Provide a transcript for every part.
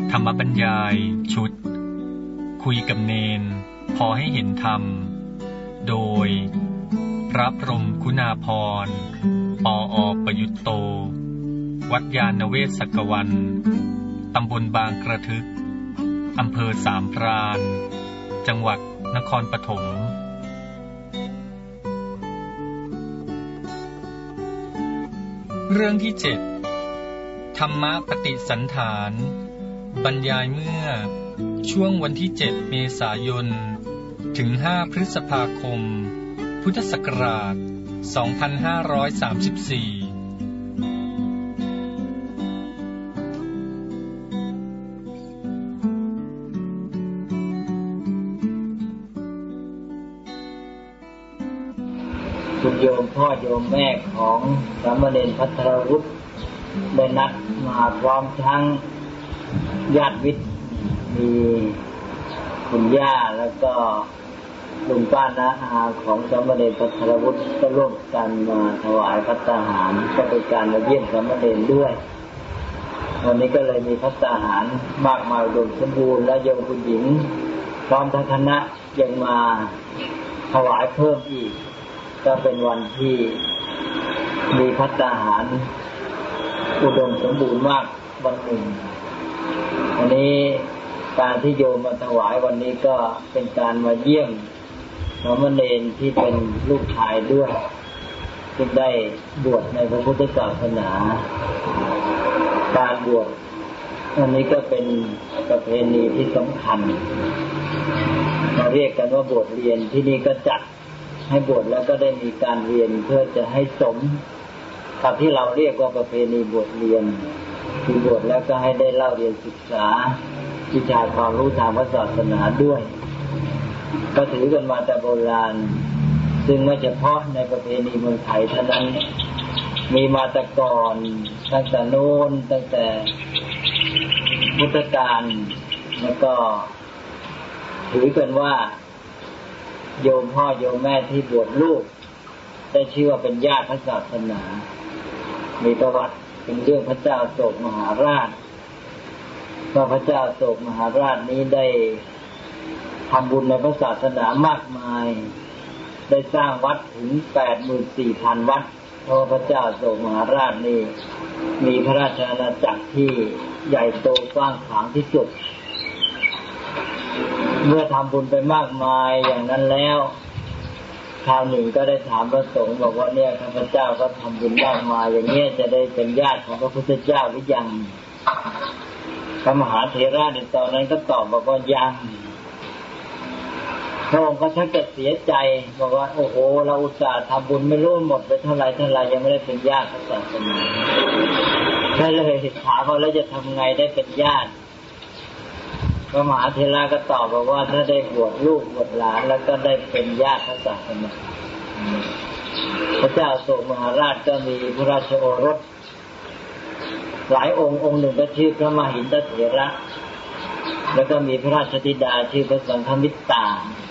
ธรรมบรรยายชุดคุยกับเนนพอให้เห็นธรรมโดยพระพรหมคุณาภรณ์ปอ.ประยุตโตวัดยานเวศกวันตำบลบางกระทึกอำเภอสามพรานจังหวัดนครปฐมเรื่องที่7ธรรมปฏิสันฐานบรรยายเมื่อช่วงวันที่7เมษายนถึง5พฤษภาคมพุทธศักราช2534 คุณโยมพ่อโยมแม่ของสามเณรภัทรวุฒิได้นัดมาพร้อมทั้งญาติวิทย์มีคุณย่าแล้วก็ลุงป้าน้าอาของสามเณรภัทรวุฒิก็ร่วมกันมาถวายภัตตาหารก็เป็นการมาเยี่ยมสามเณรด้วยวันนี้ก็เลยมีภัตตาหารมากมายอุดมสมบูรณ์และโยมผู้หญิงพร้อมทั้งคณะยังมาถวายเพิ่มอีกก็เป็นวันที่มีภัตตาหารอุดมสมบูรณ์มากวันหนึ่งวันนี้การที่โยมมาถวายวันนี้ก็เป็นการมาเยี่ยมสามเณรที่เป็นลูกชายด้วยที่ได้บวชในพระพุทธศาสนาการบวชอันนี้ก็เป็นประเพณีที่สำคัญมาเรียกกันว่าบวชเรียนที่นี่ก็จัดให้บวชแล้วก็ได้มีการเรียนเพื่อจะให้สมกับที่เราเรียกว่าประเพณีบวชเรียนคือบวชแล้วก็ให้ได้เล่าเรียนศึกษาวิชาความรู้ทางศาสนาด้วยก็ถือกันมาแต่โบราณซึ่งไม่เฉพาะในประเพณีเมืองไทยเท่านั้นมีมาแต่ก่อนตั้งแต่โน้นตั้งแต่พุทธกาลแล้วก็ถือกันว่าโยมพ่อโยมแม่ที่บวชลูกได้ชื่อว่าเป็นญาติพระศาสนามีประวัติเป็นเรื่องพระเจ้าโศกมหาราชว่าพระเจ้าโศกมหาราชนี้ได้ทำบุญในพระศาสนามากมายได้สร้างวัดถึง 84,000 วัดเพราะพระเจ้าโศกมหาราชนี้มีพระราชอาณาจักรที่ใหญ่โตกว้างขวางที่สุดเมื่อทำบุญไปมากมายอย่างนั้นแล้วคราวหนึ่งก็ได้ถามพระสงฆ์บอกว่าเนี่ยข้าพเจ้าก็ทำบุญมากมายอย่างนี้จะได้เป็นญาติของพระพุทธเจ้าหรือยังพระมหาเถระในตอนนั้นก็ตอบบอกว่ายังพระองค์ก็ชักจะเสียใจบอกว่าโอ้โหเราอุตส่าห์ทำบุญไม่รู้หมดไปเท่าไรยังไม่ได้เป็นญาติพระศาสนาก็เลยถามว่าแล้วจะทำไงได้เป็นญาติพระมหาเถระก็ตอบบอกว่าถ้าได้บวชลูกบวชหลานแล้วก็ได้เป็นญาติพระศาสนาพระเจ้าโศกมหาราชก็มีพระราชโอรสหลายองค์หนึ่งก็ชื่อพระมหินทเถระแล้วก็มีพระราชธิดาชื่อพระสังฆมิตตา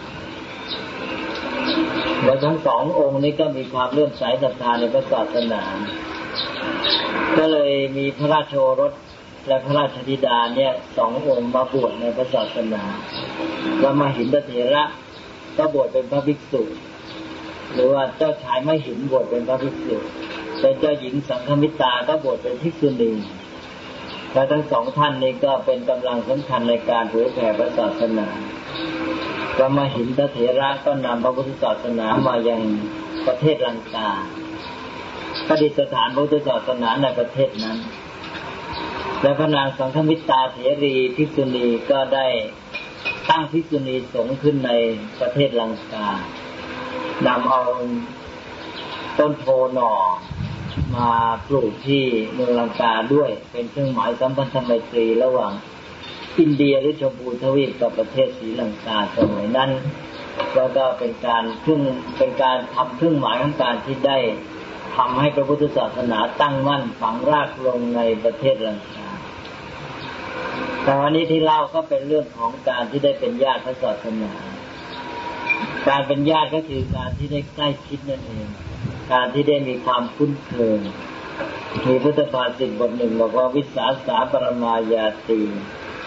และทั้งสององค์นี้ก็มีความเลื่อมใสศรัทธาในพระศาสนาก็เลยมีพระราชโอรสและพระราชธิดาเนี่ยสององค์มาบวชในพระศาสนาพระมหินทเถระก็บวชเป็นพระภิกษุหรือว่าเจ้าชายมหินบวชเป็นพระภิกษุแต่เจ้าหญิงสังฆมิตาก็บวชเป็นภิกษุณีและทั้งสองท่านนี้ก็เป็นกำลังสำคัญในการเผยแผ่พระศาสนาพระมหินทเถระก็นำพระพุทธศาสนามายังประเทศลังกาประดิษฐานพระพุทธศาสนาในประเทศนั้นและพระนางสังฆมิตาเถรีภิกษุณีก็ได้ตั้งภิกษุณีสงฆ์ขึ้นในประเทศลังกานำเอาต้นโพหน่อมาปลูกที่เมืองลังกาด้วยเป็นเครื่องหมายสัมพันธไมตรีระหว่างอินเดียหรือชมพูทวีปกับประเทศศรีลังกาสมัยนั้นแล้วก็เป็นการทำเครื่องหมายของการที่ได้ทำให้พระพุทธศาสนาตั้งมั่นฝังรากลงในประเทศลังกาแต่วันนี้ที่เล่าก็เป็นเรื่องของการที่ได้เป็นญาติพระศาสนาการเป็นญาติก็คือการที่ได้ใกล้ชิดนั่นเองการที่ได้มีความคุ้นเคยมีพุทธภาษิตบทหนึ่งบอกว่าวิสาสาปรมายาติ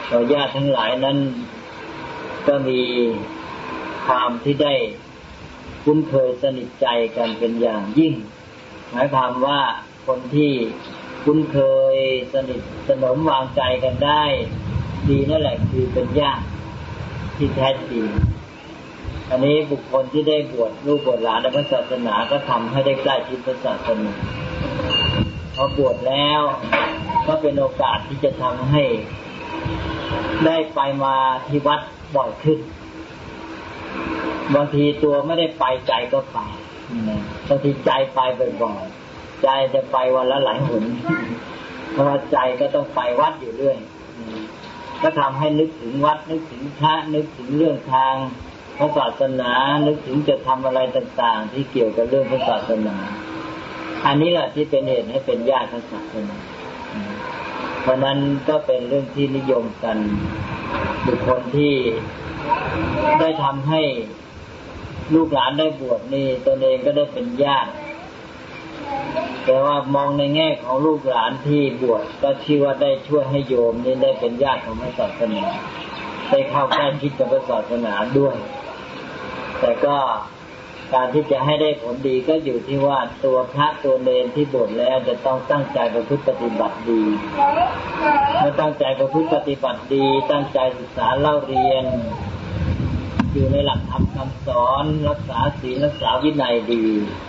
เราญาติทั้งหลายนั้นก็มีความที่ได้คุ้นเคยสนิทใจกันเป็นอย่างยิ่งหมายความว่าคนที่คุ้นเคยสนิทสนมวางใจกันได้ดีนั่นแหละคือเป็นญาติที่แท้จริงอันนี้บุคคลที่ได้บวชลูกบวชหลานในพระศาสนาก็ทำให้ได้ใกล้ชิดพระศาสนาพอบวชแล้วก็เป็นโอกาสที่จะทำให้ได้ไปมาที่วัดบ่อยขึ้นบางทีตัวไม่ได้ไปใจก็ไปบางทีใจไปบ่อยๆใจจะไปวันละหลายหนเพราะว่าใจก็ต้องไปวัดอยู่เรื่อยก็ทำให้นึกถึงวัดนึกถึงพระนึกถึงเรื่องทางพระศาสนานึกถึงจะทำอะไรต่างๆที่เกี่ยวกับเรื่องพระศาสนาอันนี้แหละที่เป็นเหตุให้เป็นญาติพระศาสนาเพราะนั้นก็เป็นเรื่องที่นิยมกันบุคคลที่ได้ทำให้ลูกหลานได้บวชนี่ตนเองก็ได้เป็นญาติแต่ว่ามองในแง่ของลูกหลานที่บวชก็ชื่อว่าได้ช่วยให้โยมนี่ได้เป็นญาติของพระศาสนาได้เข้าใกล้ชิดกับพระศาสนาด้วยแต่ก็การที่จะให้ได้ผลดีก็อยู่ที่ว่าตัวพระตัวเนรที่บวชแล้วจะต้องตั้งใจประพฤติปฏิบัติดีเมื่อตั้งใจประพฤติปฏิบัติดีตั้งใจศึกษาเล่าเรียนอยู่ในหลักธรรมคำสอนรักษาศีลรักษาวินัยดี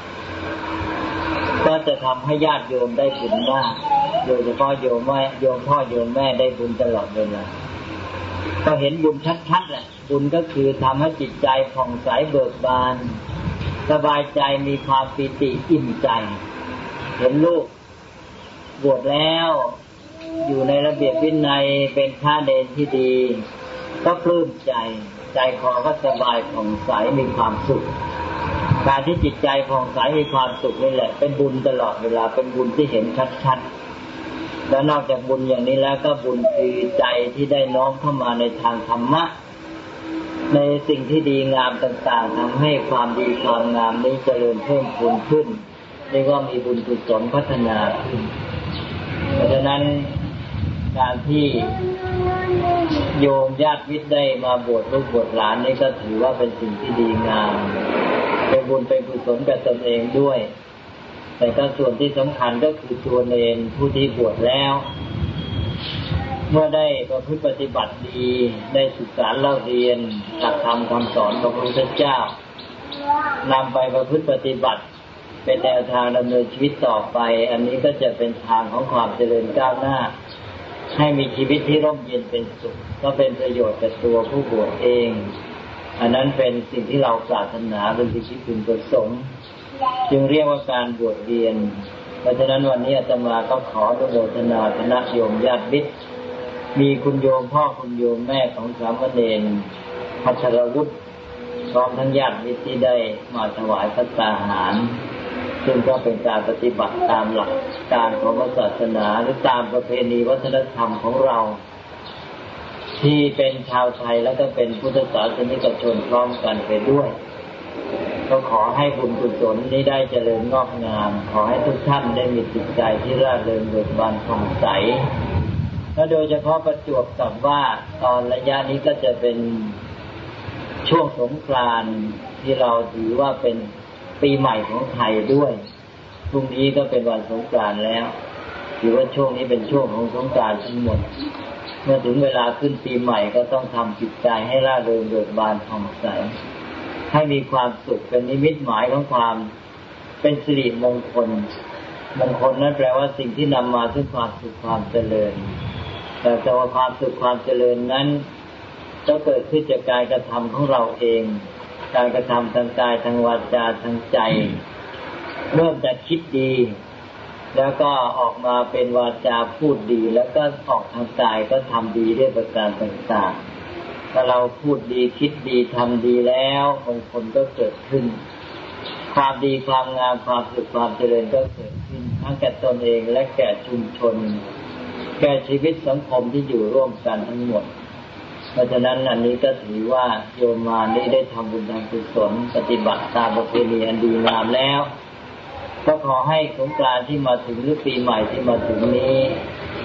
ก็จะทำให้ญาติโยมได้บุญมากโดยเฉพาะโยมพ่อโยมแม่ได้บุญตลอดเวลาก็เห็นบุญชัดๆแหละบุญก็คือทำให้จิตใจผ่องใสเบิกบานสบายใจมีความปีติอิ่มใจเห็นลูกบวชแล้วอยู่ในระเบียบวินัยเป็นพระเนรที่ดีก็ปลื้มใจคอก็สบายผ่องใสมีความสุขการที่จิตใจผ่องใสมีความสุขนี่แหละเป็นบุญตลอดเวลาเป็นบุญที่เห็นชัดๆแล้วนอกจากบุญอย่างนี้แล้วก็บุญคือใจที่ได้น้อมเข้ามาในทางธรรมะในสิ่งที่ดีงามต่างๆทำให้ความดีความงามนี้เจริญเพิ่มพูนขึ้นเรียกว่ามีบุญกุศลพัฒนาขึ้นเพราะฉะนั้นการที่โยมญาติมิตรได้มาบวชลูกบวชหลานนี่ก็ถือว่าเป็นสิ่งที่ดีงามเป็นบุญเป็นกุศลกับตนเองด้วยแต่ก็ส่วนที่สำคัญก็คือตัวเนรผู้ที่บวชแล้วเมื่อได้ประพฤติปฏิบัติดีได้ศึกษาเล่าเรียนหลักธรรมคำสอนของพระพุทธเจ้านำไปประพฤติปฏิบัติเป็นแนวทางดำเนินชีวิตต่อไปอันนี้ก็จะเป็นทางของความเจริญก้าวหน้าให้มีชีวิตที่ร่มเย็นเป็นสุขก็เป็นประโยชน์กับตัวผู้บวชเองอันนั้นเป็นสิ่งที่เราปรารถนาเป็นสิ่งที่พึงประสงค์จึงเรียกว่าการบวชเรียนเพราะฉะนั้นวันนี้อาตมาก็ขออนุโมทนาคณะโยมญาติมิตรมีคุณโยมพ่อคุณโยมแม่ของสามเณรภัทรวุฒิพร้อมทั้งญาติมิตรที่ได้มาถวายภัตตาหารซึ่งก็เป็นการปฏิบัติตามหลักการของศาสนาหรือตามประเพณีวัฒนธรรมของเราที่เป็นชาวไทยแล้วก็เป็นพุทธศาสนิกชนพร้อมกันไปด้วยก็ขอให้บุญกุศลนี้ได้เจริญงอกงามขอให้ทุกท่านได้มีจิตใจที่ร่าเริงเบิกบานผ่องใสและโดยเฉพาะประจวบกับว่าตอนระยะนี้ก็จะเป็นช่วงสงกรานต์ที่เราถือว่าเป็นปีใหม่ของไทยด้วยพรุ่งนี้ก็เป็นวันสงกรานต์แล้วถือว่าช่วงนี้เป็นช่วงของสงกรานต์ทั้งหมดเมื่อถึงเวลาขึ้นปีใหม่ก็ต้องทำจิตใจให้ร่าเริงเบิกบานผ่องใสให้มีความสุขเป็นนิมิตหมายของความเป็นสิริมงคลมงคลนั้นแปลว่าสิ่งที่นำมาซึ่งความสุขความเจริญแต่ตัวความสุขความเจริญนั้นก็เกิดขึ้นจากการกระทำของเราเองการกระทำทางกายทางวาจาทางใจเริ่มจากคิดดีแล้วก็ออกมาเป็นวาจาพูดดีแล้วก็ออกทางกายก็ทำดีด้วยประการต่างๆถ้าเราพูดดีคิดดีทำดีแล้วมงคลก็เกิดขึ้นความดีความงามความสุขความเจริญก็เกิดขึ้นทั้งแก่ตนเองและแก่ชุมชนแก่ชีวิตสังคมที่อยู่ร่วมกันทั้งหมดเพราะฉะนั้นอันนี้ก็ถือว่าโยมมานี้ได้ทำบุญทางกุศลปฏิบัติตามประเพณีอันดีงามแล้วก็ขอให้สงกรานต์ที่มาถึงหรือปีใหม่ที่มาถึงนี้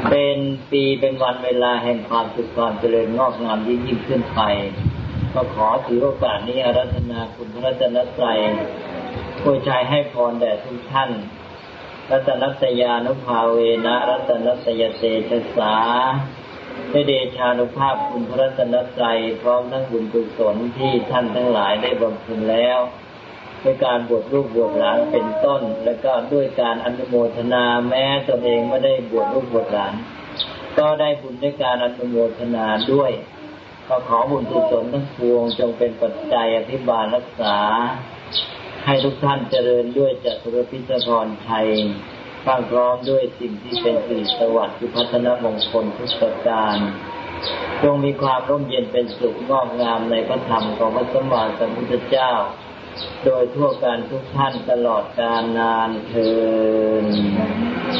เป็นปีเป็นวันเวลาแห่งความสุขความเจริญงอกงามยิ่งขึ้นไปก็ขอถือโอกาสนี้อาราธนาคุณพระรัตนตรัยโปรดชัยให้พรแด่ทุกท่านรัตนัตยานุภาเวนะรัตนัตยเตชะสาด้วยเดชานุภาพคุณพระรัตนตรัยพร้อมทั้งบุญกุศลที่ท่านทั้งหลายได้บำเพ็ญแล้วด้วยการบวชลูกบวชหลานเป็นต้นและก็ด้วยการอนุโมทนาแม้ตนเองไม่ได้บวชลูกบวชหลานก็ได้บุญด้วยการอนุโมทนาด้วยก็ขอบุญกุศลทั้งปวงจงเป็นปัจจัยอภิบาลรักษาให้ทุกท่านเจริญด้วยจตุรพิธพรชัยพร้อมด้วยสิ่งที่เป็นสิริสวัสดิ์คือพัฒนมงคลทุกประการจงมีความร่มเย็นเป็นสุขงอกงามในพระธรรมของพระสัมมาสัมพุทธเจ้าโดยทั่วกันทุกท่านตลอดกาลนานเทอญ